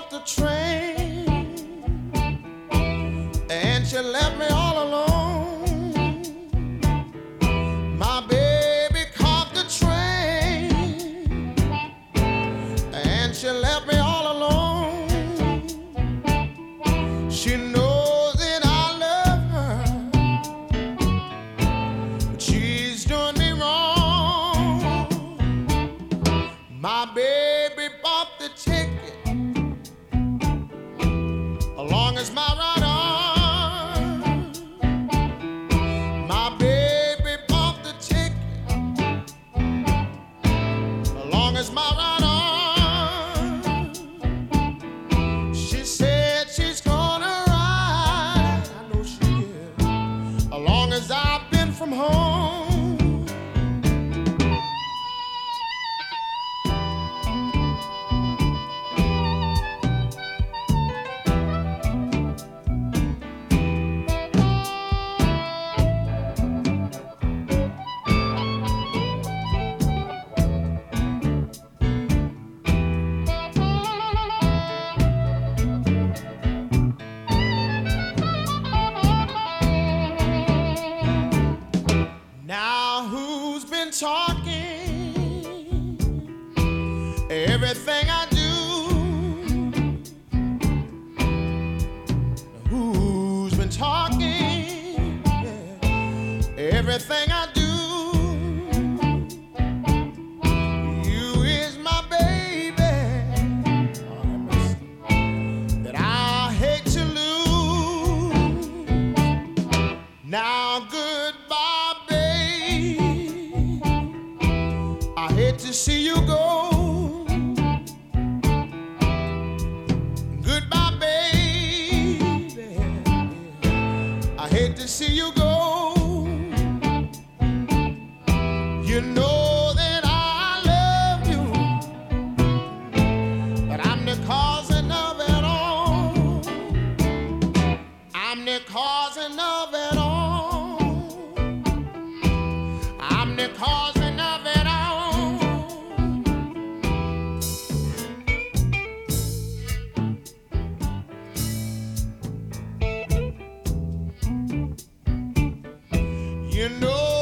off the train and she left me all alone. My baby caught the train and she left me all alone. She knows that I love her, but she's doing me wrong. My baby bought the ticket along as my right arm. My baby bought the ticket along as my right arm. She said she's gonna ride, I know she is, along as I've been from home. Now who's been talking everything I do? Who's been talking everything I do? You is my baby that I hate to lose. Now goodbye, babe, I hate to see you go. Goodbye, baby, I hate to see you go. You know that I love you, but I'm the causing of it all. I'm the causing of it all. I'm the causing of it all. You know